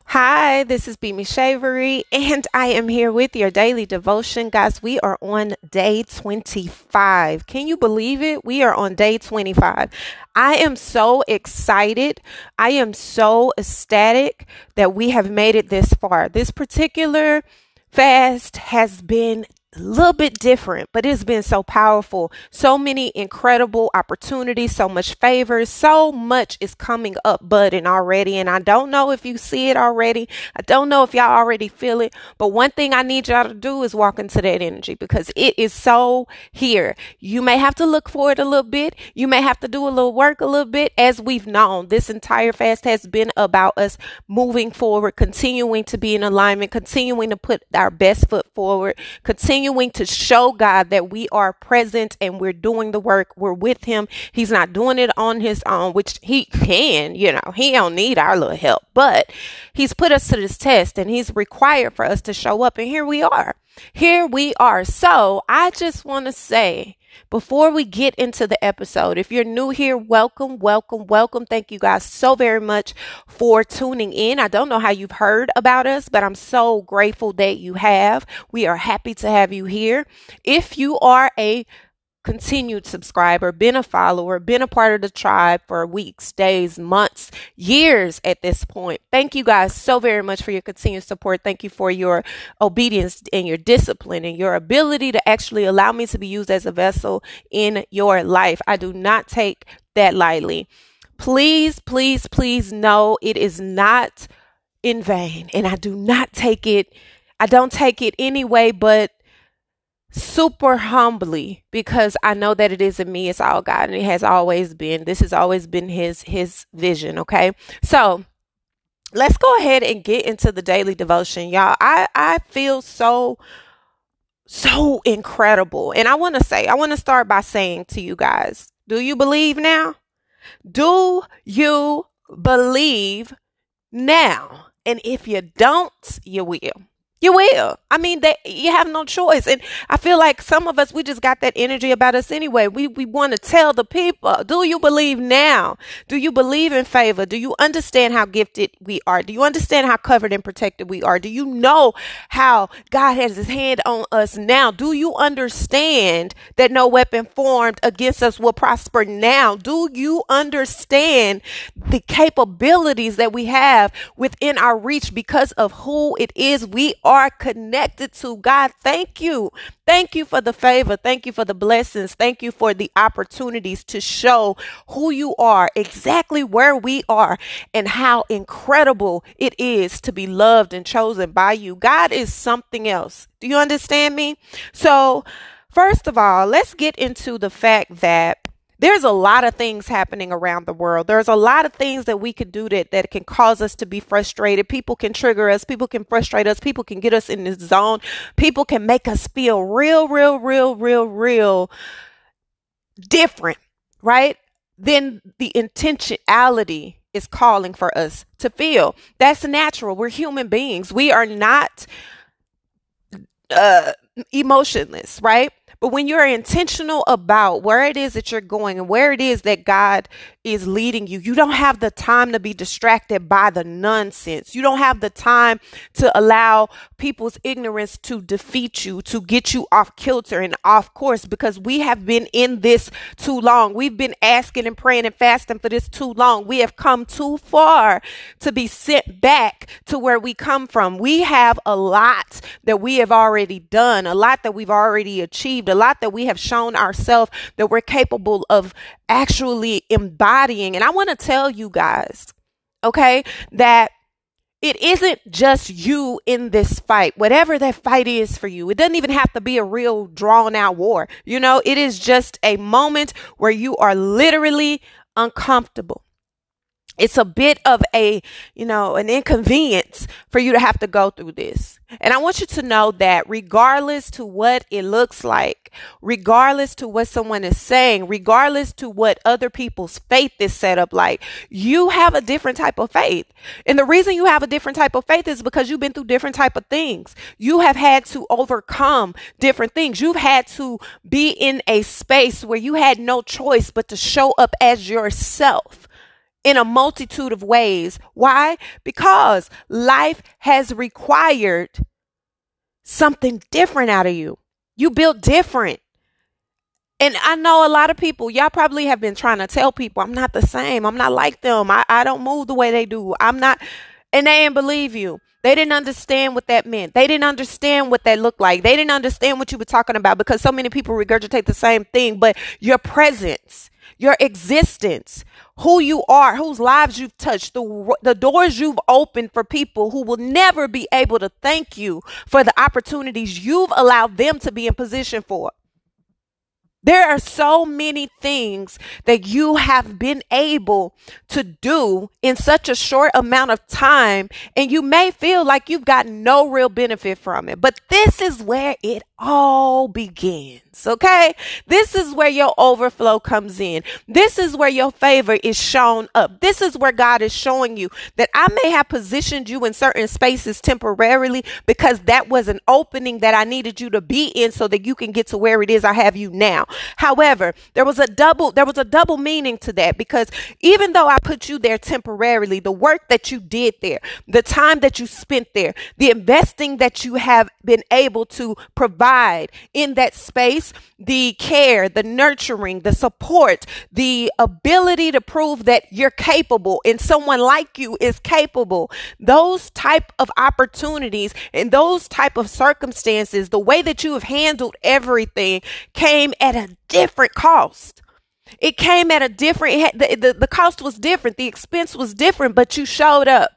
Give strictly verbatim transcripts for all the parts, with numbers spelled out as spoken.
Hi, this is Beamy Shavery, and I am here with your daily devotion. Guys, we are on day twenty-five. Can you believe it? We are on day twenty-five. I am so excited. I am so ecstatic that we have made it this far. This particular fast has been a little bit different, but it's been so powerful. So many incredible opportunities, so much favor, so much is coming up budding already. And I don't know if you see it already. I don't know if y'all already feel it. But one thing I need y'all to do is walk into that energy because it is so here. You may have to look for it a little bit. You may have to do a little work a little bit. As we've known, this entire fast has been about us moving forward, continuing to be in alignment, continuing to put our best foot forward, continuing to show God that we are present and we're doing the work. We're with him. He's not doing it on his own, which he can, you know, he don't need our little help, but he's put us to this test and he's required for us to show up. And here we are. Here we are. So I just want to say, before we get into the episode, if you're new here, welcome, welcome, welcome. Thank you guys so very much for tuning in. I don't know how you've heard about us, but I'm so grateful that you have. We are happy to have you here. If you are a continued subscriber, been a follower, been a part of the tribe for weeks, days, months, years at this point. Thank you guys so very much for your continued support. Thank you for your obedience and your discipline and your ability to actually allow me to be used as a vessel in your life. I do not take that lightly. Please, please, please know it is not in vain. And I do not take it, I don't take it anyway, but super humbly, because I know that it isn't me, it's all God, and it has always been. This has always been his his vision. Okay, so let's go ahead and get into the daily devotion, y'all. I I feel so so incredible, and I want to say, I want to start by saying to you guys, do you believe now? Do you believe now? And if you don't, you will. You will. I mean, that you have no choice. And I feel like some of us, we just got that energy about us anyway. We we want to tell the people, do you believe now? Do you believe in favor? Do you understand how gifted we are? Do you understand how covered and protected we are? Do you know how God has his hand on us now? Do you understand that no weapon formed against us will prosper now? Do you understand the capabilities that we have within our reach because of who it is we are connected to? God, thank you. Thank you for the favor. Thank you for the blessings. Thank you for the opportunities to show who you are, exactly where we are, and how incredible it is to be loved and chosen by you. God is something else. Do you understand me? So, first of all, let's get into the fact that there's a lot of things happening around the world. There's a lot of things that we could do that, that can cause us to be frustrated. People can trigger us. People can frustrate us. People can get us in this zone. People can make us feel real, real, real, real, real different, right? Then the intentionality is calling for us to feel. That's natural. We're human beings. We are not uh, emotionless, right? But when you're intentional about where it is that you're going and where it is that God is leading you, you don't have the time to be distracted by the nonsense. You don't have the time to allow people's ignorance to defeat you, to get you off kilter and off course, because we have been in this too long. We've been asking and praying and fasting for this too long. We have come too far to be sent back to where we come from. We have a lot that we have already done, a lot that we've already achieved, a lot that we have shown ourselves that we're capable of actually embodying. And I want to tell you guys, okay, that it isn't just you in this fight, whatever that fight is for you. It doesn't even have to be a real drawn out war. You know, it is just a moment where you are literally uncomfortable. It's a bit of a, you know, an inconvenience for you to have to go through this. And I want you to know that regardless to what it looks like, regardless to what someone is saying, regardless to what other people's faith is set up like, you have a different type of faith. And the reason you have a different type of faith is because you've been through different type of things. You have had to overcome different things. You've had to be in a space where you had no choice but to show up as yourself. in a multitude of ways. Why? Because life has required something different out of you. You built different. And I know a lot of people, y'all probably have been trying to tell people, I'm not the same. I'm not like them. I, I don't move the way they do. I'm not. And they didn't believe you. They didn't understand what that meant. They didn't understand what that looked like. They didn't understand what you were talking about, because so many people regurgitate the same thing. But your presence, your existence, who you are, whose lives you've touched, the, the doors you've opened for people who will never be able to thank you for the opportunities you've allowed them to be in position for. There are so many things that you have been able to do in such a short amount of time, and you may feel like you've got no real benefit from it. But this is where it all begins, okay? This is where your overflow comes in. This is where your favor is shown up. This is where God is showing you that I may have positioned you in certain spaces temporarily because that was an opening that I needed you to be in so that you can get to where it is I have you now. However, there was a double, there was a double meaning to that, because even though I put you there temporarily, the work that you did there, the time that you spent there, the investing that you have been able to provide in that space, the care, the nurturing, the support, the ability to prove that you're capable and someone like you is capable, those type of opportunities and those type of circumstances, the way that you have handled everything came at a different cost. It came at a different, the, the, the cost was different. The expense was different, but you showed up.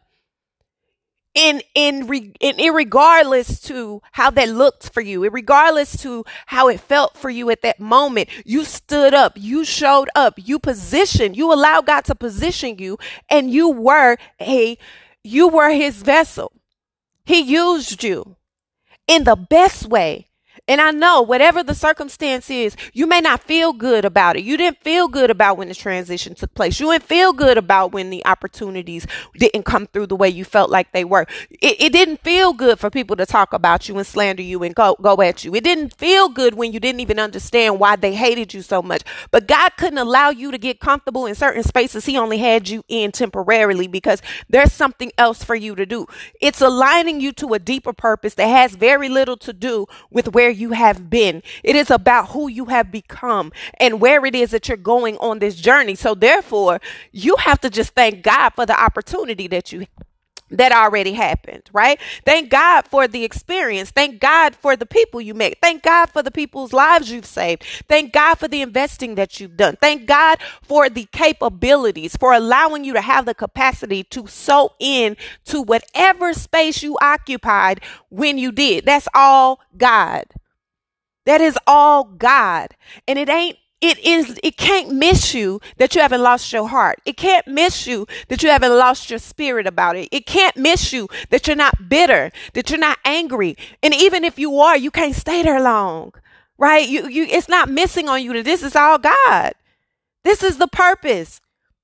In, in, re, in, irregardless to how that looked for you, regardless to how it felt for you at that moment, you stood up, you showed up, you positioned, you allowed God to position you, and you were a, you were his vessel. He used you in the best way. And I know whatever the circumstance is, you may not feel good about it. You didn't feel good about when the transition took place. You didn't feel good about when the opportunities didn't come through the way you felt like they were. It, it didn't feel good for people to talk about you and slander you and go, go at you. It didn't feel good when you didn't even understand why they hated you so much. But God couldn't allow you to get comfortable in certain spaces he only had you in temporarily, because there's something else for you to do. It's aligning you to a deeper purpose that has very little to do with where you have been. It is about who you have become and where it is that you're going on this journey. So therefore, you have to just thank God for the opportunity that you that already happened, right? Thank God for the experience. Thank God for the people you met. Thank God for the people's lives you've saved. Thank God for the investing that you've done. Thank God for the capabilities, for allowing you to have the capacity to sow in to whatever space you occupied when you did. That's all God. That is all God. And it ain't, it is, it can't miss you that you haven't lost your heart. It can't miss you that you haven't lost your spirit about it. It can't miss you that you're not bitter, that you're not angry. And even if you are, you can't stay there long, right? You, you, it's not missing on you that this is all God. This is the purpose.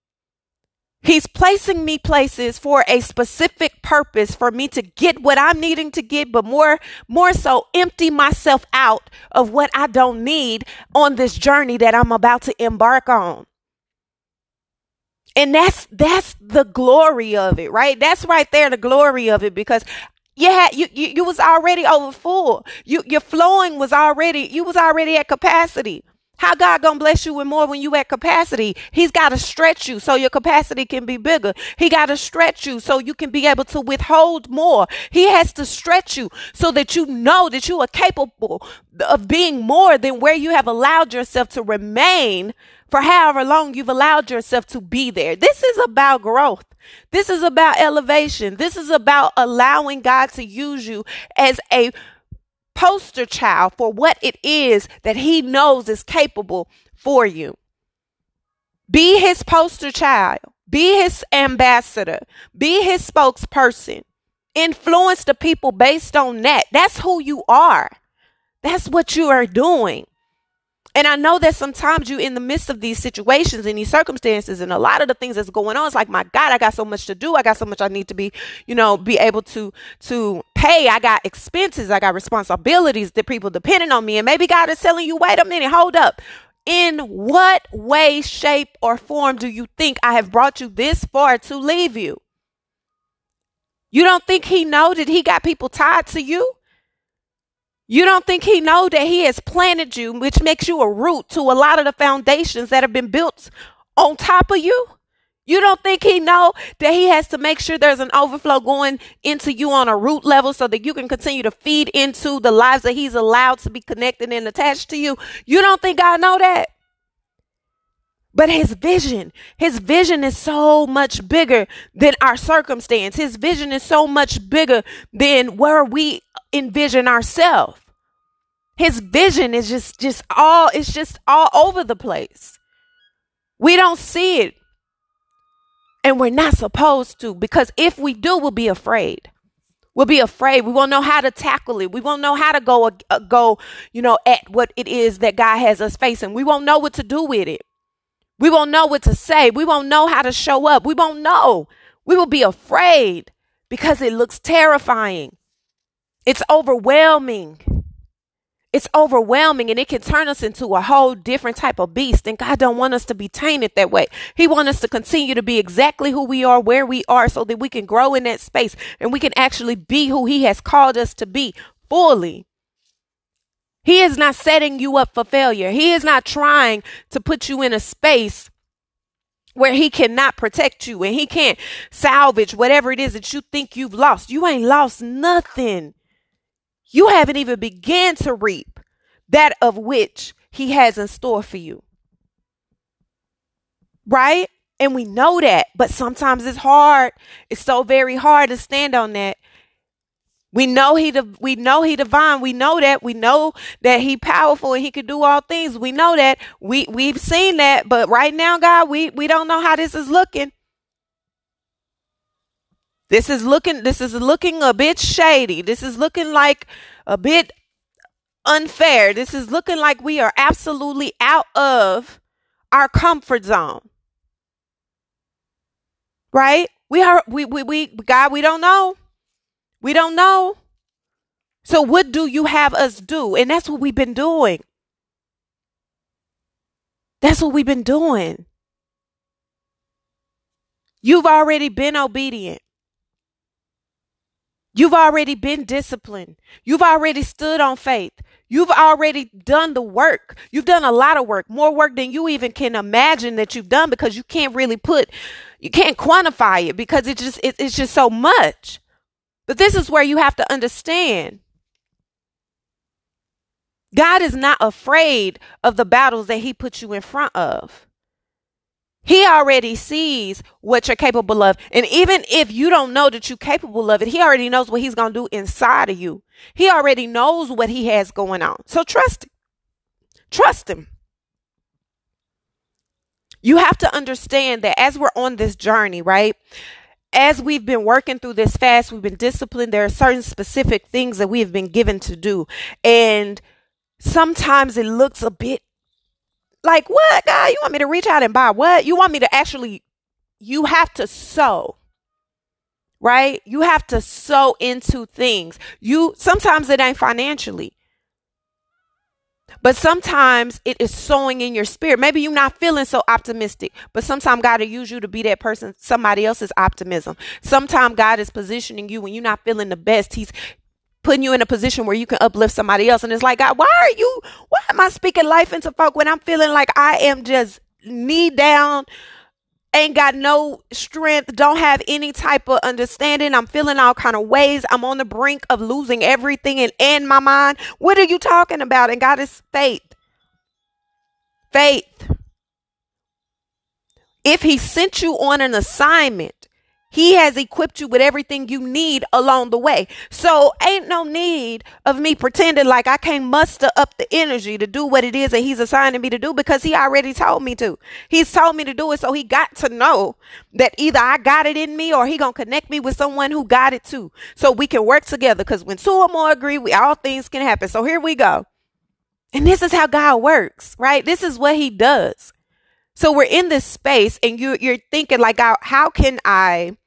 He's placing me places for a specific purpose, for me to get what I'm needing to get, but more, more so empty myself out of what I don't need on this journey that I'm about to embark on. And that's, that's the glory of it, right? That's right there, the glory of it, because you had, you, you, you was already over full. You, your flowing was already, you was already at capacity. How God gonna bless you with more when you at capacity? He's got to stretch you so your capacity can be bigger. He got to stretch you so you can be able to withhold more. He has to stretch you so that you know that you are capable of being more than where you have allowed yourself to remain for however long you've allowed yourself to be there. This is about growth. This is about elevation. This is about allowing God to use you as a poster child for what it is that he knows is capable for you. Be his poster child. Be his ambassador. Be his spokesperson. Influence the people based on that. That's who you are. That's what you are doing. And I know that sometimes you in the midst of these situations and these circumstances and a lot of the things that's going on, it's like, my God, I got so much to do. I got so much I need to be, you know, be able to, to pay. I got expenses. I got responsibilities that people depending on me. And maybe God is telling you, wait a minute, hold up. in what way, shape, or form do you think I have brought you this far to leave you? You don't think he know that he got people tied to you? You don't think he know that he has planted you, which makes you a root to a lot of the foundations that have been built on top of you? You don't think he know that he has to make sure there's an overflow going into you on a root level so that you can continue to feed into the lives that he's allowed to be connected and attached to you? You don't think God know that? But his vision, his vision is so much bigger than our circumstance. His vision is so much bigger than where we envision ourselves. His vision is just, just all, it's just all over the place. We don't see it. And we're not supposed to, because if we do, we'll be afraid. We'll be afraid. We won't know how to tackle it. We won't know how to go, uh, go, you know, at what it is that God has us facing. We won't know what to do with it. We won't know what to say. We won't know how to show up. We won't know. We will be afraid because it looks terrifying. It's overwhelming. It's overwhelming, and it can turn us into a whole different type of beast. And God don't want us to be tainted that way. He wants us to continue to be exactly who we are, where we are, so that we can grow in that space and we can actually be who he has called us to be fully. He is not setting you up for failure. He is not trying to put you in a space where he cannot protect you and he can't salvage whatever it is that you think you've lost. You ain't lost nothing. You haven't even begun to reap that of which he has in store for you. Right? And we know that, but sometimes it's hard. It's so very hard to stand on that. We know he, we know he divine. We know that. We know that he powerful and he can do all things. We know that. We, we've seen that, but right now, God, we, we don't know how this is looking. This is looking, this is looking a bit shady. This is looking like a bit unfair. This is looking like we are absolutely out of our comfort zone. Right? We are, we, we, we, God, we don't know. We don't know. So what do you have us do? And that's what we've been doing. That's what we've been doing. You've already been obedient. You've already been disciplined. You've already stood on faith. You've already done the work. You've done a lot of work, more work than you even can imagine that you've done, because you can't really put, you can't quantify it because it just, it, it's just so much. But this is where you have to understand. God is not afraid of the battles that he puts you in front of. He already sees what you're capable of. And even if you don't know that you're capable of it, he already knows what he's going to do inside of you. He already knows what he has going on. So trust him. Trust him. You have to understand that as we're on this journey, right? As we've been working through this fast, we've been disciplined. There are certain specific things that we have been given to do. And sometimes it looks a bit like, what, God, you want me to reach out and buy what? You want me to actually, you have to sow, right? You have to sow into things. You, sometimes it ain't financially, but sometimes it is sowing in your spirit. Maybe you're not feeling so optimistic, but sometimes God will use you to be that person, somebody else's optimism. Sometimes God is positioning you when you're not feeling the best. He's putting you in a position where you can uplift somebody else. And it's like, God, why are you, why am I speaking life into folk when I'm feeling like I am just knee down, ain't got no strength, don't have any type of understanding. I'm feeling all kind of ways. I'm on the brink of losing everything and in my mind. What are you talking about? And God is faith. Faith. If he sent you on an assignment, he has equipped you with everything you need along the way. So ain't no need of me pretending like I can't muster up the energy to do what it is that he's assigning me to do, because he already told me to. He's told me to do it. So he got to know that either I got it in me or he going to connect me with someone who got it too. So we can work together, because when two or more agree, we all things can happen. So here we go. And this is how God works, right? This is what he does. So we're in this space and you, you're thinking like, how can I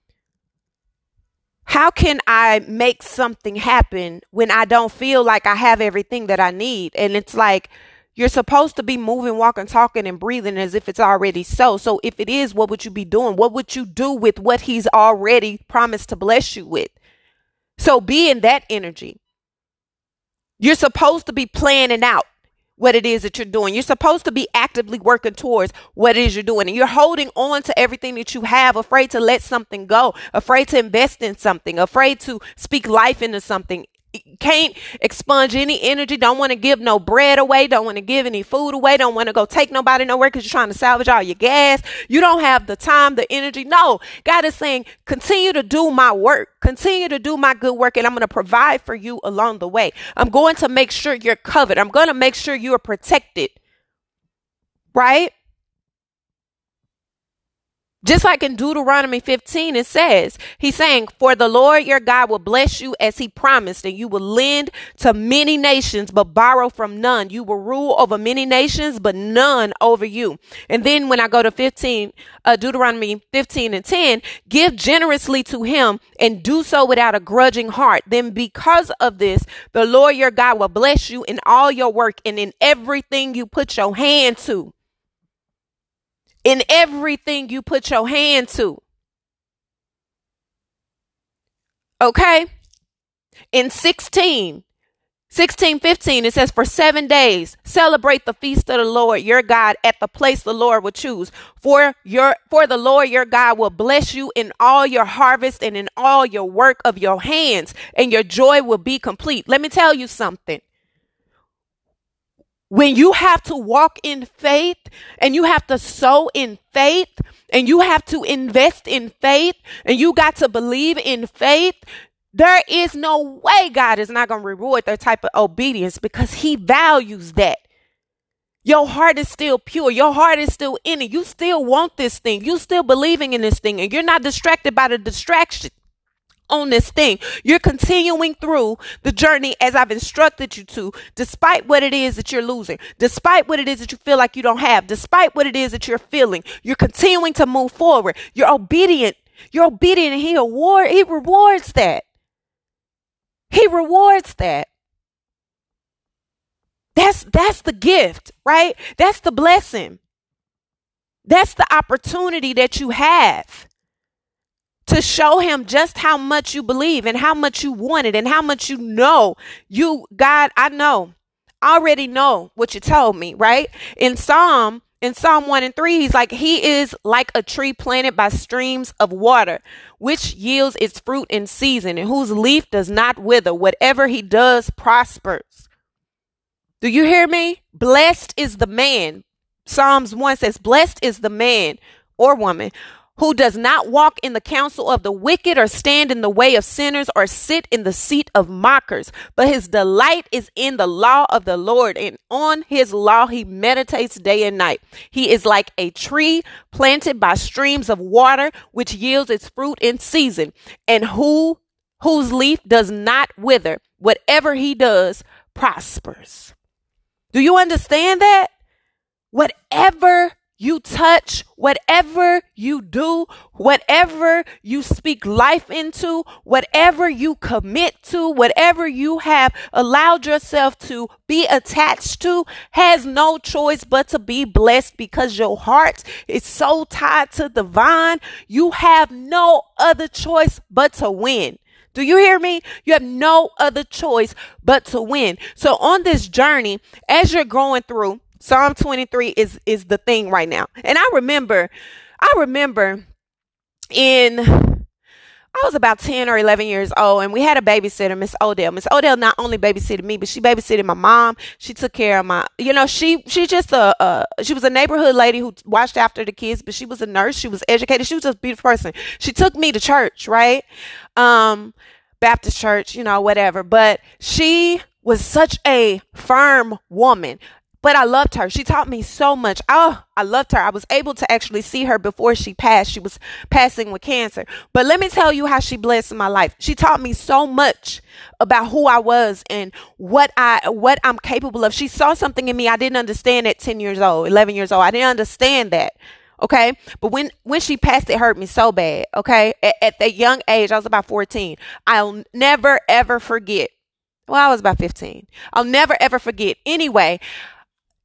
How can I make something happen when I don't feel like I have everything that I need? And it's like, You're supposed to be moving, walking, talking, and breathing as if it's already so. So if it is, what would you be doing? What would you do with what he's already promised to bless you with? So be in that energy. You're supposed to be planning out what it is that you're doing. You're supposed to be actively working towards what it is you're doing. And you're holding on to everything that you have, afraid to let something go, afraid to invest in something, afraid to speak life into something. Can't expunge any energy, don't want to give no bread away, don't want to give any food away, don't want to go take nobody nowhere because you're trying to salvage all your gas. You don't have the time, the energy. No, God is saying, continue to do my work, continue to do my good work, and I'm going to provide for you along the way. I'm going to make sure you're covered. I'm going to make sure you are protected. Right? Just like in Deuteronomy fifteen, it says, he's saying, for the Lord your God will bless you as he promised, and you will lend to many nations, but borrow from none. You will rule over many nations, but none over you. And then when I go to fifteen, uh, Deuteronomy fifteen and ten, give generously to him and do so without a grudging heart. Then because of this, the Lord your God will bless you in all your work and in everything you put your hand to. In everything you put your hand to. Okay. In sixteen, sixteen, fifteen, it says, for seven days, celebrate the feast of the Lord your God at the place the Lord will choose. For your, for the Lord your God will bless you in all your harvest and in all your work of your hands, and your joy will be complete. Let me tell you something. When you have to walk in faith and you have to sow in faith and you have to invest in faith and you got to believe in faith, there is no way God is not going to reward that type of obedience because he values that. Your heart is still pure. Your heart is still in it. You still want this thing. You still believing in this thing, and you're not distracted by the distraction on this thing. You're continuing through the journey as I've instructed you to, despite what it is that you're losing, despite what it is that you feel like you don't have, despite what it is that you're feeling. You're continuing to move forward. You're obedient. You're obedient, and he award, he rewards that. He rewards that. That's that's the gift, right? That's the blessing. That's the opportunity that you have to show him just how much you believe and how much you want it and how much you know. You, God, I know. I already know what you told me, right? In Psalm, in Psalm one and three, he's like, he is like a tree planted by streams of water, which yields its fruit in season and whose leaf does not wither. Whatever he does prospers. Do you hear me? Blessed is the man. Psalms one says, blessed is the man or woman who does not walk in the counsel of the wicked or stand in the way of sinners or sit in the seat of mockers. But his delight is in the law of the Lord, and on his law he meditates day and night. He is like a tree planted by streams of water, which yields its fruit in season, and who whose leaf does not wither. Whatever he does prospers. Do you understand that? Whatever you touch, whatever you do, whatever you speak life into, whatever you commit to, whatever you have allowed yourself to be attached to, has no choice but to be blessed because your heart is so tied to the vine. You have no other choice but to win. Do you hear me? You have no other choice but to win. So on this journey, as you're going through, Psalm twenty-three is, is the thing right now. And I remember, I remember in, I was about ten or eleven years old, and we had a babysitter, Miss Odell. Miss Odell not only babysitted me, but she babysitted my mom. She took care of my, you know, she, she just a, uh, she was a neighborhood lady who watched after the kids, but she was a nurse. She was educated. She was just a beautiful person. She took me to church, right? Um, Baptist church, you know, whatever. But she was such a firm woman. But I loved her. She taught me so much. Oh, I loved her. I was able to actually see her before she passed. She was passing with cancer. But let me tell you how she blessed my life. She taught me so much about who I was and what I what I'm capable of. She saw something in me I didn't understand at ten years old, eleven years old. I didn't understand that. Okay. But when, when she passed, it hurt me so bad. Okay. At, at that young age, I was about fourteen. I'll never, ever forget. Well, I was about fifteen. I'll never, ever forget. Anyway,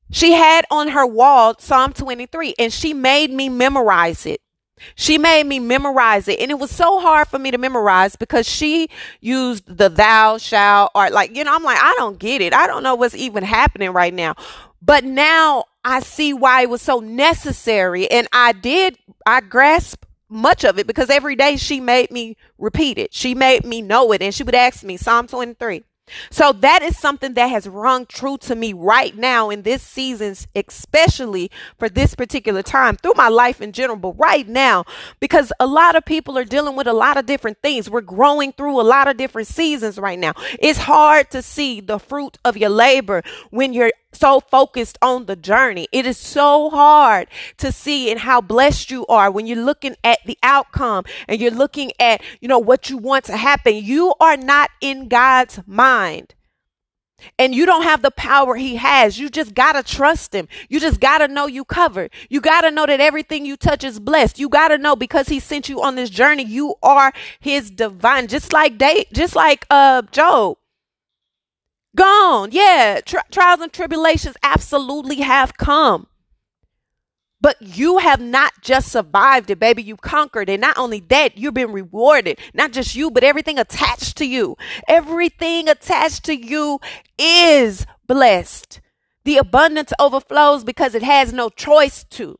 She had on her wall Psalm twenty-three, and she made me memorize it. She made me memorize it. And it was so hard for me to memorize because she used the thou shall, or like, you know, I'm like, I don't get it. I don't know what's even happening right now. But now I see why it was so necessary. And I did, I grasped much of it because every day she made me repeat it. She made me know it. And she would ask me, Psalm twenty-three. So that is something that has rung true to me right now in this season, especially for this particular time through my life in general, but right now, because a lot of people are dealing with a lot of different things. We're growing through a lot of different seasons right now. It's hard to see the fruit of your labor when you're so focused on the journey. It is so hard to see and how blessed you are when you're looking at the outcome and you're looking at, you know, what you want to happen. You are not in God's mind. And you don't have the power he has. You just got to trust him. You just got to know you covered. You got to know that everything you touch is blessed. You got to know because he sent you on this journey, you are his divine, just like they, just like uh Job. Gone. Yeah. Tri- trials and tribulations absolutely have come. But you have not just survived it, baby. You conquered it. Not only that, you've been rewarded. Not just you, but everything attached to you. Everything attached to you is blessed. The abundance overflows because it has no choice to.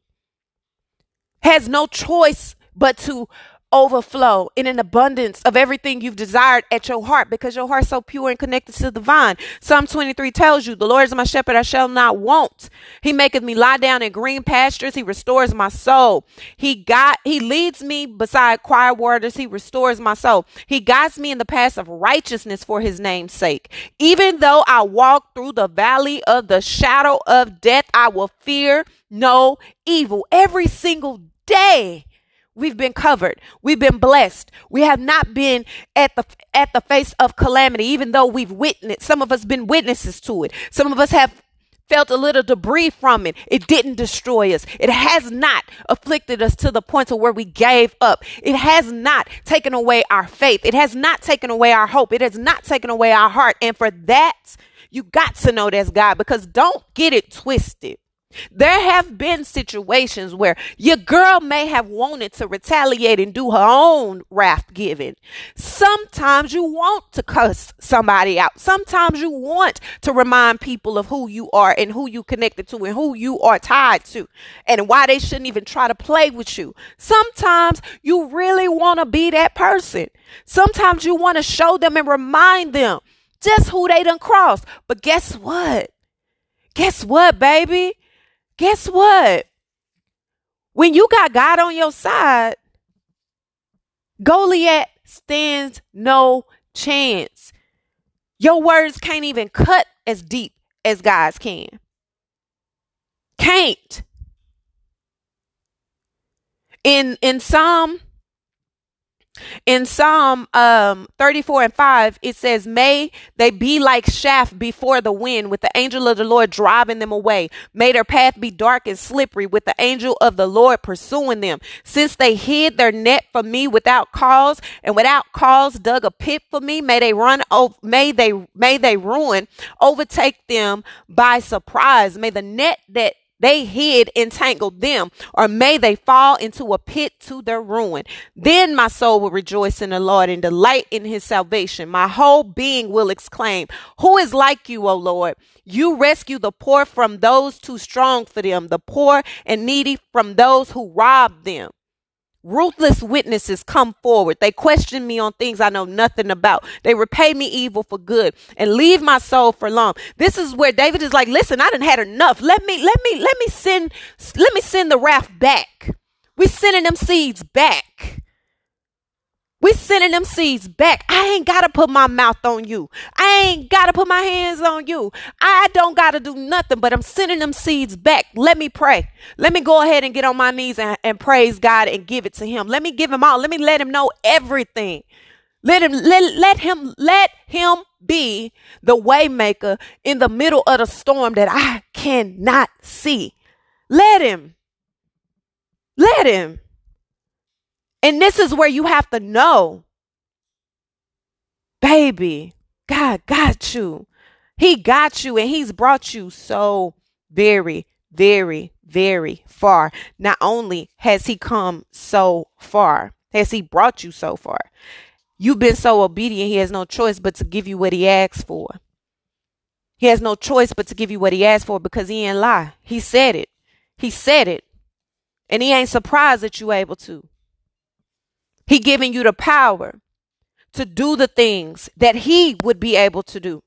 Has no choice but to overflow in an abundance of everything you've desired at your heart because your heart's so pure and connected to the vine. Psalm twenty-three tells you, the Lord is my shepherd, I shall not want. He maketh me lie down in green pastures. He restores my soul. He got, he leads me beside quiet waters. He restores my soul. He guides me in the paths of righteousness for his name's sake. Even though I walk through the valley of the shadow of death, I will fear no evil. Every single day we've been covered. We've been blessed. We have not been at the at the face of calamity, even though we've witnessed. Some of us been witnesses to it. Some of us have felt a little debris from it. It didn't destroy us. It has not afflicted us to the point of where we gave up. It has not taken away our faith. It has not taken away our hope. It has not taken away our heart. And for that, you got to know that's God, because don't get it twisted. There have been situations where your girl may have wanted to retaliate and do her own wrath giving. Sometimes you want to cuss somebody out. Sometimes you want to remind people of who you are and who you connected to and who you are tied to and why they shouldn't even try to play with you. Sometimes you really want to be that person. Sometimes you want to show them and remind them just who they done crossed. But guess what? Guess what, baby? Guess what? When you got God on your side, Goliath stands no chance. Your words can't even cut as deep as God's can. Can't. In in Psalm In Psalm um, thirty-four and five, it says, may they be like chaff before the wind, with the angel of the Lord driving them away. May their path be dark and slippery, with the angel of the Lord pursuing them. Since they hid their net from me without cause, and without cause dug a pit for me, may they run, over, may they, may they ruin, overtake them by surprise. May the net that they hid entangled them, or may they fall into a pit to their ruin. Then my soul will rejoice in the Lord and delight in his salvation. My whole being will exclaim, who is like you, O Lord? You rescue the poor from those too strong for them, the poor and needy from those who rob them. Ruthless witnesses come forward. They question me on things I know nothing about. They repay me evil for good and leave my soul for long. This is where David is like, listen, I done had enough. Let me, let me, let me send, let me send the wrath back. We sending them seeds back. We sending them seeds back. I ain't got to put my mouth on you. I ain't got to put my hands on you. I don't got to do nothing, but I'm sending them seeds back. Let me pray. Let me go ahead and get on my knees and, and praise God and give it to him. Let me give him all. Let me let him know everything. Let him, let, let him, let him be the way maker in the middle of the storm that I cannot see. Let him. Let him. And this is where you have to know, baby, God got you. He got you, and he's brought you so very, very, very far. Not only has he come so far, has he brought you so far, you've been so obedient, he has no choice but to give you what he asked for. He has no choice but to give you what he asked for because he ain't lie. He said it. He said it. And he ain't surprised that you able to. He giving you the power to do the things that he would be able to do.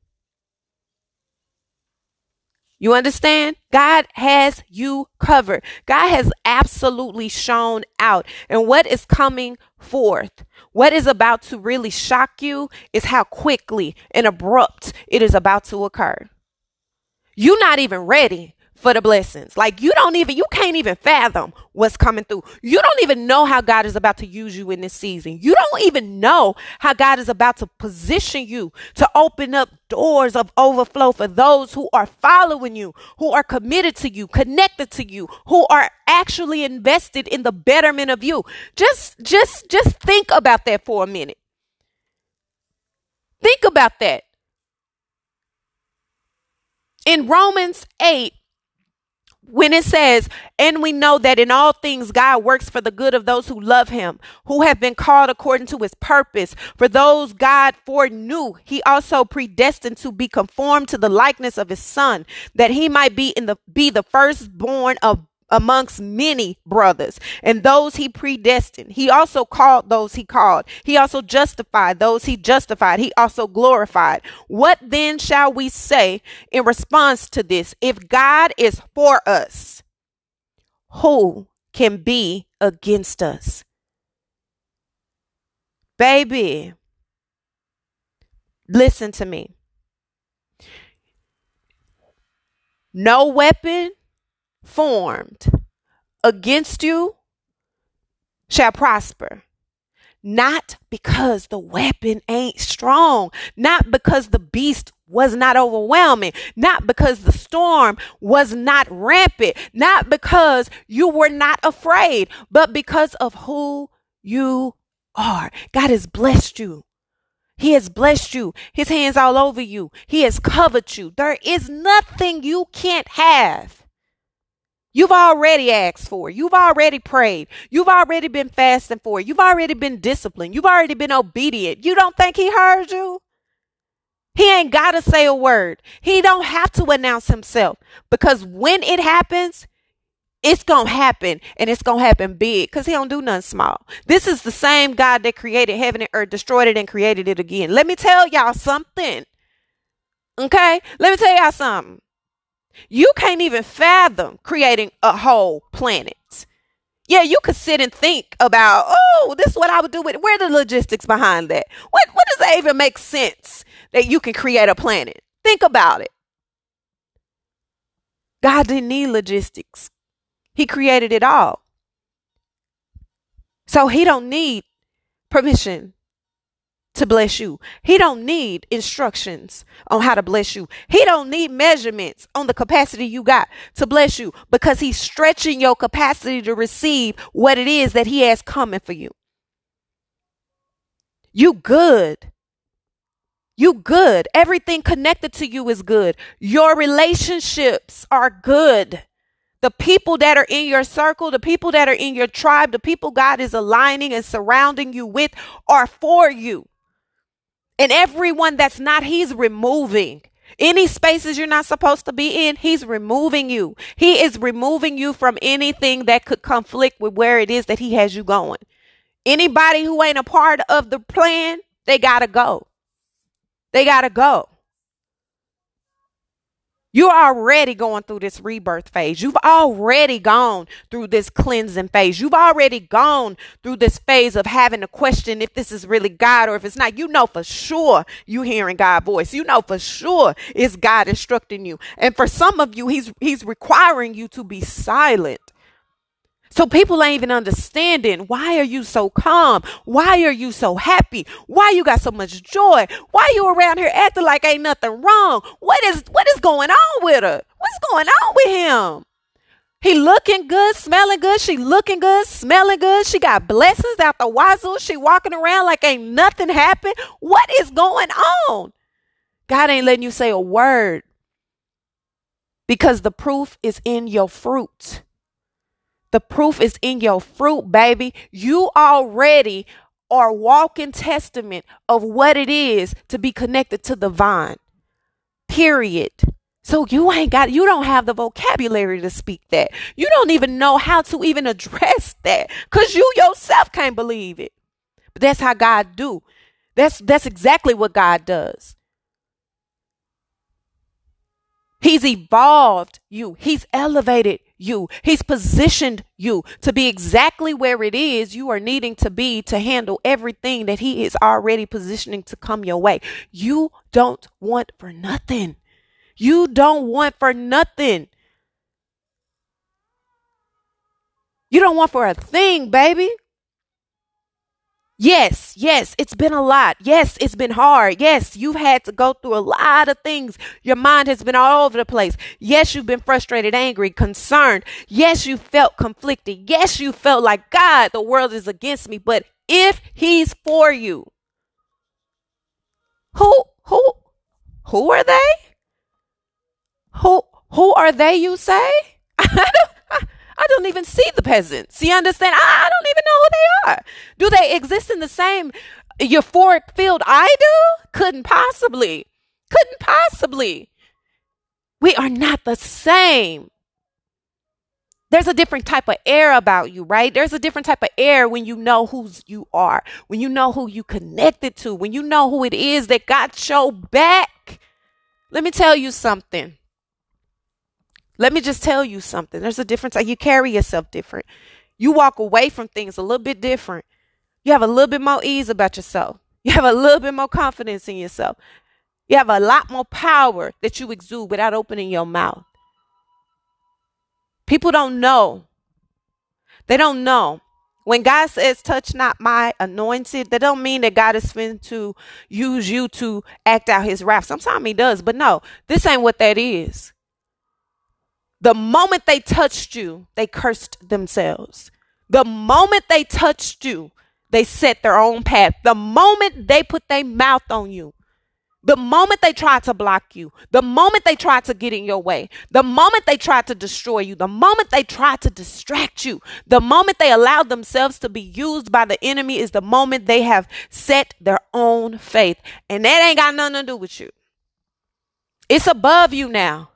You understand? God has you covered. God has absolutely shown out. And what is coming forth, what is about to really shock you is how quickly and abrupt it is about to occur. You're not even ready for the blessings. Like you don't even, you can't even fathom what's coming through. You don't even know how God is about to use you in this season. You don't even know how God is about to position you to open up doors of overflow for those who are following you, who are committed to you, connected to you, who are actually invested in the betterment of you. Just, just, just think about that for a minute. Think about that. In Romans eight, when it says, and we know that in all things God works for the good of those who love him, who have been called according to his purpose. For those God foreknew, he also predestined to be conformed to the likeness of his son, that he might be in the be the firstborn of amongst many brothers. And those he predestined, he also called those he called. He also justified those he justified. He also glorified. What then shall we say in response to this? If God is for us, who can be against us? Baby, listen to me. No weapon formed against you shall prosper. Not because the weapon ain't strong, not because the beast was not overwhelming, not because the storm was not rampant, not because you were not afraid, but because of who you are. God has blessed you. He has blessed you. His hands all over you. He has covered you. There is nothing you can't have. You've already asked for it. You've already prayed. You've already been fasting for it. You've already been disciplined. You've already been obedient. You don't think he heard you? He ain't got to say a word. He don't have to announce himself, because when it happens, it's going to happen, and it's going to happen big, because he don't do nothing small. This is the same God that created heaven and earth, destroyed it, and created it again. Let me tell y'all something. Okay? Let me tell y'all something. You can't even fathom creating a whole planet. Yeah, you could sit and think about, oh, this is what I would do with it. Where are the logistics behind that? What, what does that even make sense that you can create a planet? Think about it. God didn't need logistics. He created it all. So he don't need permission to bless you. He don't need instructions on how to bless you. He don't need measurements on the capacity you got to bless you, because he's stretching your capacity to receive what it is that he has coming for you. You good. You good. Everything connected to you is good. Your relationships are good. The people that are in your circle, the people that are in your tribe, the people God is aligning and surrounding you with are for you. And everyone that's not, he's removing. Any spaces you're not supposed to be in, he's removing you. He is removing you from anything that could conflict with where it is that he has you going. Anybody who ain't a part of the plan, they gotta go. They gotta go. You're already going through this rebirth phase. You've already gone through this cleansing phase. You've already gone through this phase of having to question if this is really God or if it's not. You know for sure you hearing God's voice. You know for sure it's God instructing you. And for some of you, he's he's requiring you to be silent. So people ain't even understanding, why are you so calm? Why are you so happy? Why you got so much joy? Why you around here acting like ain't nothing wrong? What is what is going on with her? What's going on with him? He looking good, smelling good. She looking good, smelling good. She got blessings out the wazoo. She walking around like ain't nothing happened. What is going on? God ain't letting you say a word. because the proof is in your fruit. The proof is in your fruit, baby. You already are walking testament of what it is to be connected to the vine. Period. So you ain't got, you don't have the vocabulary to speak that. You don't even know how to even address that because you yourself can't believe it. But that's how God do. That's, that's exactly what God does. He's evolved you. He's elevated you. He's positioned you to be exactly where it is you are needing to be to handle everything that he is already positioning to come your way. You don't want for nothing. You don't want for nothing. You don't want for a thing, baby. Yes, yes, it's been a lot. Yes, it's been hard. Yes, you've had to go through a lot of things. Your mind has been all over the place. Yes, you've been frustrated, angry, concerned. Yes, you felt conflicted. Yes, you felt like, God, the world is against me. But if he's for you, who, who, who are they? Who, who are they, you say? I don't, I, I don't even see the peasants. You understand? I, I don't even know who they are. Do they exist in the same euphoric field I do? Couldn't possibly. Couldn't possibly. We are not the same. There's a different type of air about you, right? There's a different type of air when you know who you are, when you know who you connected to, when you know who it is that got your back. Let me tell you something. Let me just tell you something. There's a difference. You carry yourself different. You walk away from things a little bit different. You have a little bit more ease about yourself. You have a little bit more confidence in yourself. You have a lot more power that you exude without opening your mouth. People don't know. They don't know. When God says, touch not my anointed, that don't mean that God is fin to use you to act out his wrath. Sometimes he does, but no, this ain't what that is. The moment they touched you, they cursed themselves. The moment they touched you, they set their own path. The moment they put their mouth on you, the moment they tried to block you, the moment they tried to get in your way, the moment they tried to destroy you, the moment they tried to distract you, the moment they allowed themselves to be used by the enemy is the moment they have set their own faith. And that ain't got nothing to do with you. It's above you now.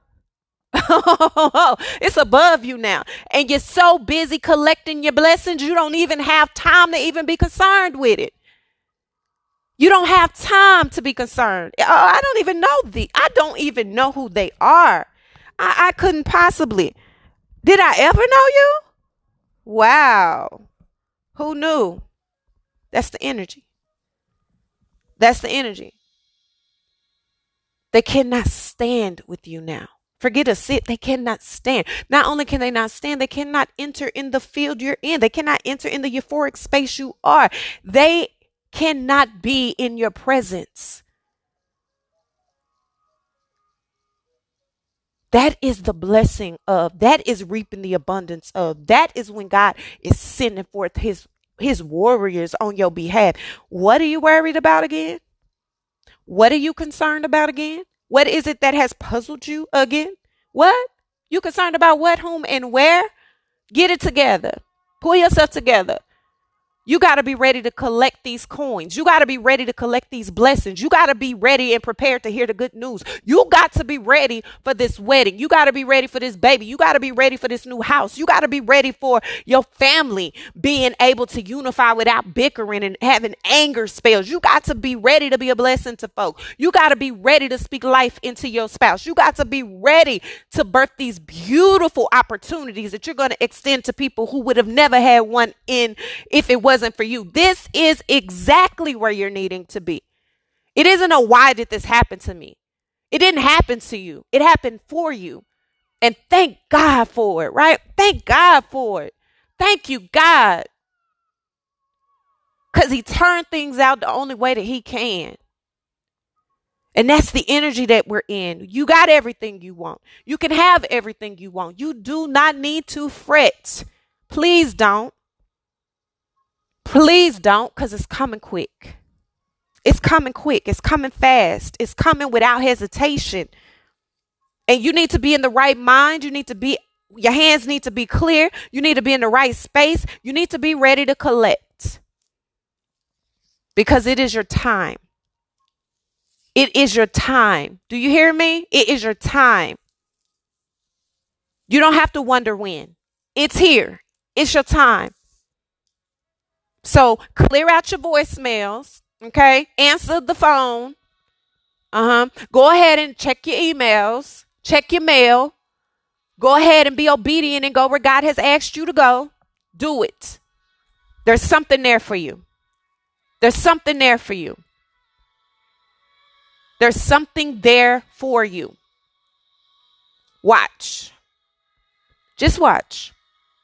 It's above you now. And you're so busy collecting your blessings, you don't even have time to even be concerned with it. You don't have time to be concerned. Oh, I don't even know the, I don't even know who they are. I, I couldn't possibly. Did I ever know you? Wow. Who knew? That's the energy. That's the energy. They cannot stand with you now. Forget a sit. They cannot stand. Not only can they not stand, they cannot enter in the field you're in. They cannot enter in the euphoric space you are. They cannot be in your presence. That is the blessing of, that is reaping the abundance of, that is when God is sending forth his, his warriors on your behalf. What are you worried about again? What are you concerned about again? What is it that has puzzled you again? What? You concerned about what, whom, and where? Get it together. Pull yourself together. You got to be ready to collect these coins. You got to be ready to collect these blessings. You got to be ready and prepared to hear the good news. You got to be ready for this wedding. You got to be ready for this baby. You got to be ready for this new house. You got to be ready for your family being able to unify without bickering and having anger spells. You got to be ready to be a blessing to folk. You got to be ready to speak life into your spouse. You got to be ready to birth these beautiful opportunities that you're going to extend to people who would have never had one in if it wasn't for you. This is exactly where you're needing to be. It isn't a why did this happen to me? It didn't happen to you. It happened for you. And thank God for it, right? Thank God for it. Thank you, God. Because he turned things out the only way that he can. And that's the energy that we're in. You got everything you want. You can have everything you want. You do not need to fret. Please don't. Please don't, because it's coming quick. It's coming quick. It's coming fast. It's coming without hesitation. And you need to be in the right mind. You need to be, your hands need to be clear. You need to be in the right space. You need to be ready to collect because it is your time. It is your time. Do you hear me? It is your time. You don't have to wonder when. It's here. It's your time. So clear out your voicemails. Okay. Answer the phone. Uh huh. Go ahead and check your emails. Check your mail. Go ahead and be obedient and go where God has asked you to go. Do it. There's something there for you. There's something there for you. There's something there for you. Watch. Just watch.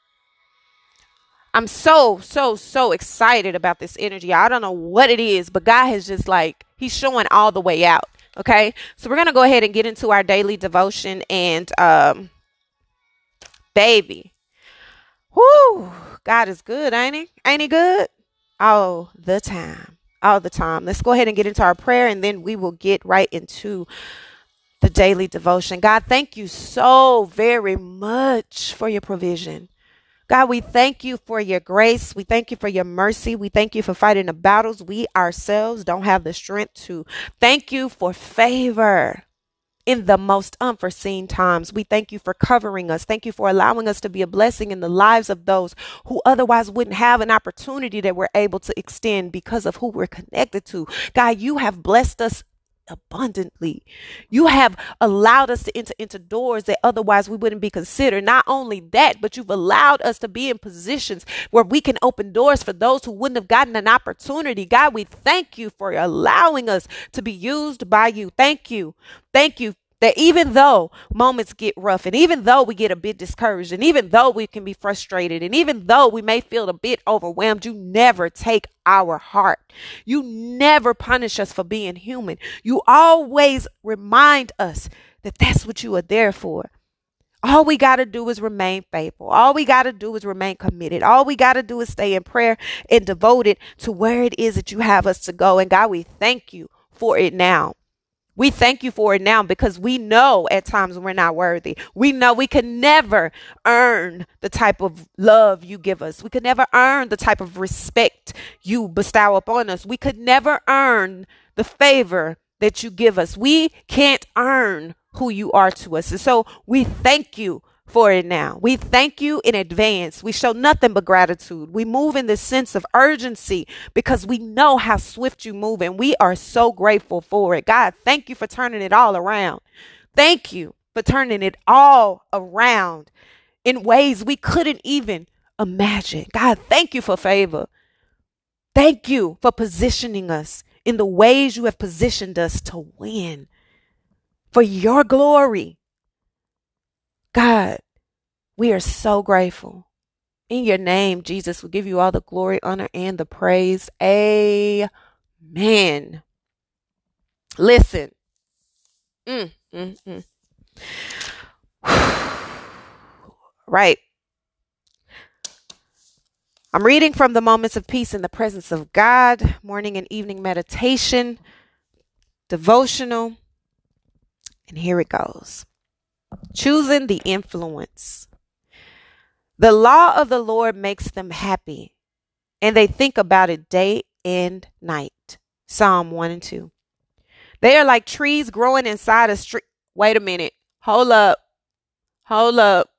I'm so, so, so excited about this energy. I don't know what it is, but God has just like, he's showing all the way out. Okay. So we're going to go ahead and get into our daily devotion and, um, baby. Whoo. God is good, ain't he? Ain't he good? All the time. All the time. Let's go ahead and get into our prayer and then we will get right into the daily devotion. God, thank you so very much for your provision. God, we thank you for your grace. We thank you for your mercy. We thank you for fighting the battles we ourselves don't have the strength to. Thank you for favor in the most unforeseen times. We thank you for covering us. Thank you for allowing us to be a blessing in the lives of those who otherwise wouldn't have an opportunity that we're able to extend because of who we're connected to. God, you have blessed us abundantly. You have allowed us to enter into doors that otherwise we wouldn't be considered. Not only that, but you've allowed us to be in positions where we can open doors for those who wouldn't have gotten an opportunity. God, we thank you for allowing us to be used by you. Thank you. Thank you. That even though moments get rough and even though we get a bit discouraged and even though we can be frustrated and even though we may feel a bit overwhelmed, you never take our heart. You never punish us for being human. You always remind us that that's what you are there for. All we got to do is remain faithful. All we got to do is remain committed. All we got to do is stay in prayer and devoted to where it is that you have us to go. And God, we thank you for it now. We thank you for it now because we know at times we're not worthy. We know we can never earn the type of love you give us. We could never earn the type of respect you bestow upon us. We could never earn the favor that you give us. We can't earn who you are to us. And so we thank you for it now. We thank you in advance. We show nothing but gratitude. We move in this sense of urgency because we know how swift you move and we are so grateful for it. God, thank you for turning it all around. Thank you for turning it all around in ways we couldn't even imagine. God, thank you for favor. Thank you for positioning us in the ways you have positioned us to win for your glory. God, we are so grateful. In your name, Jesus, we give you all the glory, honor, and the praise. Amen. Listen. Mm, mm, mm. Right. I'm reading from the Moments of Peace in the Presence of God, morning and evening meditation, devotional. And here it goes. Choosing the influence. The law of the Lord makes them happy, and they think about it day and night. Psalm one and two. They are like trees growing inside a street. Wait a minute. Hold up. Hold up.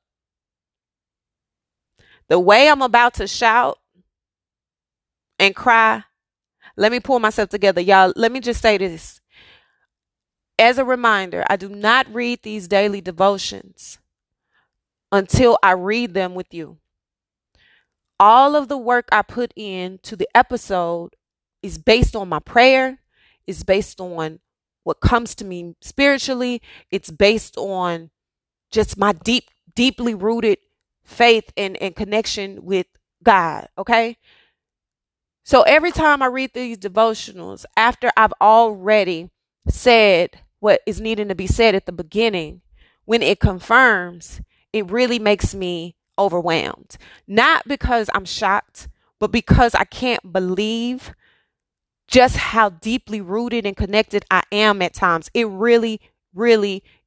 The way I'm about to shout and cry, let me pull myself together. Y'all, let me just say this. As a reminder, I do not read these daily devotions until I read them with you. All of the work I put into the episode is based on my prayer, is based on what comes to me spiritually, it's based on just my deep, deeply rooted faith and, and connection with God, okay? So every time I read these devotionals, after I've already said what is needing to be said at the beginning, when it confirms, it really makes me overwhelmed. Not because I'm shocked, but because I can't believe just how deeply rooted and connected I am at times. It really, really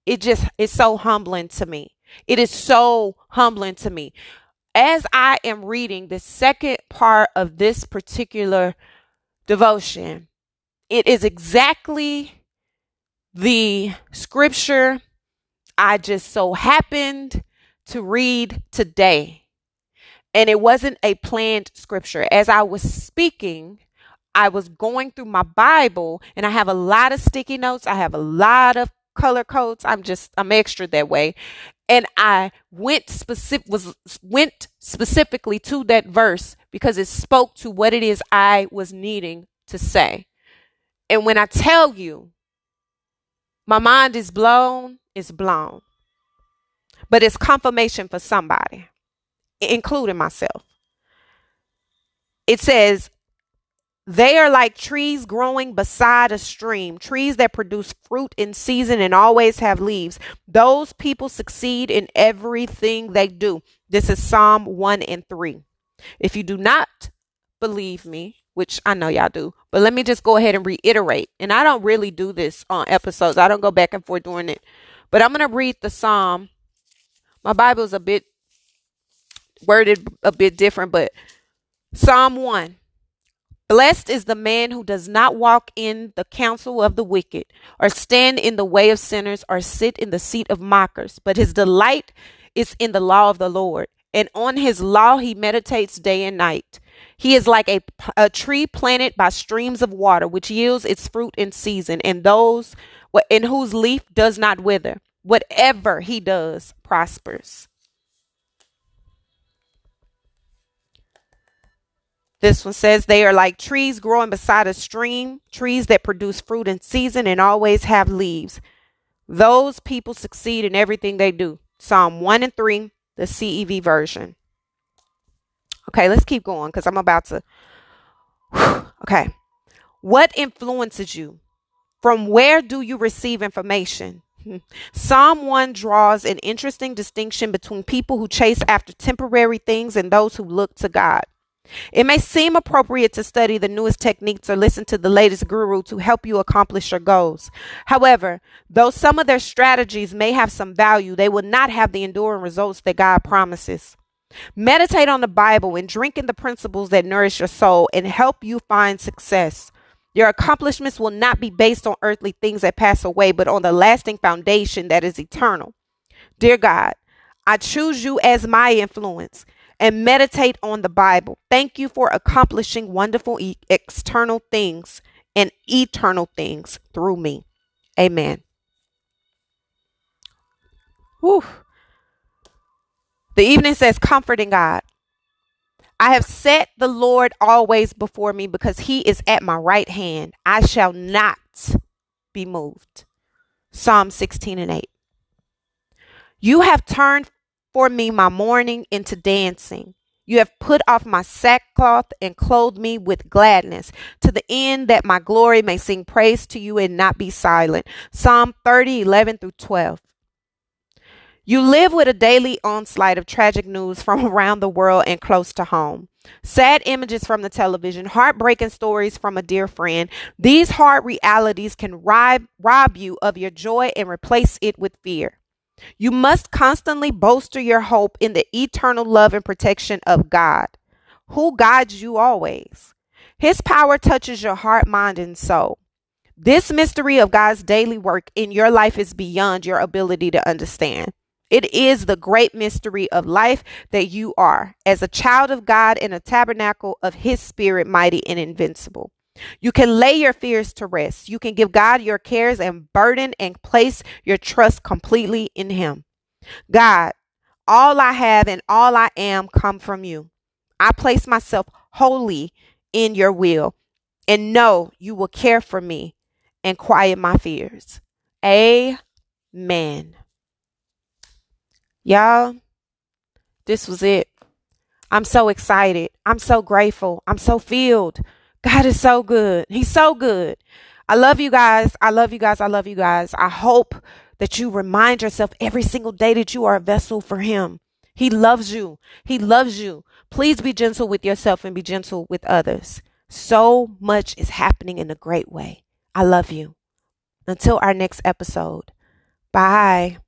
It just is so humbling to me. It is so humbling to me. As I am reading the second part of this particular devotion, it is exactly the scripture I just so happened to read today. And it wasn't a planned scripture. As I was speaking, I was going through my Bible, and I have a lot of sticky notes. I have a lot of color codes. I'm just, I'm extra that way. And I went specific was went specifically to that verse because it spoke to what it is I was needing to say. And when I tell you, my mind is blown, it's blown. But it's confirmation for somebody, including myself. It says, they are like trees growing beside a stream, trees that produce fruit in season and always have leaves. Those people succeed in everything they do. This is Psalm one and three. If you do not believe me, which I know y'all do, but let me just go ahead and reiterate. And I don't really do this on episodes. I don't go back and forth doing it. But I'm going to read the Psalm. My Bible is a bit worded a bit different, but Psalm one. Blessed is the man who does not walk in the counsel of the wicked, or stand in the way of sinners, or sit in the seat of mockers. But his delight is in the law of the Lord, and on his law he meditates day and night. He is like a, a tree planted by streams of water, which yields its fruit in season, and those in whose leaf does not wither. Whatever he does prospers. This one says, they are like trees growing beside a stream, trees that produce fruit in season and always have leaves. Those people succeed in everything they do. Psalm one and three, the C E V version. Okay, let's keep going because I'm about to. Okay. What influences you? From where do you receive information? Psalm one draws an interesting distinction between people who chase after temporary things and those who look to God. It may seem appropriate to study the newest techniques or listen to the latest guru to help you accomplish your goals. However, though some of their strategies may have some value, they will not have the enduring results that God promises. Meditate on the Bible and drink in the principles that nourish your soul and help you find success. Your accomplishments will not be based on earthly things that pass away, but on the lasting foundation that is eternal. Dear God, I choose you as my influence and meditate on the Bible. Thank you for accomplishing wonderful e- external things and eternal things through me. Amen. Whew. The evening says, comforting God. I have set the Lord always before me because he is at my right hand. I shall not be moved. Psalm sixteen and eight. You have turned for me my mourning into dancing. You have put off my sackcloth and clothed me with gladness, to the end that my glory may sing praise to you and not be silent. Psalm thirty, eleven through twelve. You live with a daily onslaught of tragic news from around the world and close to home. Sad images from the television, heartbreaking stories from a dear friend. These hard realities can rob, rob you of your joy and replace it with fear. You must constantly bolster your hope in the eternal love and protection of God, who guides you always. His power touches your heart, mind, and soul. This mystery of God's daily work in your life is beyond your ability to understand. It is the great mystery of life that you are, as a child of God in a tabernacle of his spirit, mighty and invincible. You can lay your fears to rest. You can give God your cares and burden and place your trust completely in him. God, all I have and all I am come from you. I place myself wholly in your will and know you will care for me and quiet my fears. Amen. Y'all, this was it. I'm so excited. I'm so grateful. I'm so filled. God is so good. He's so good. I love you guys. I love you guys. I love you guys. I hope that you remind yourself every single day that you are a vessel for him. He loves you. He loves you. Please be gentle with yourself and be gentle with others. So much is happening in a great way. I love you. Until our next episode. Bye.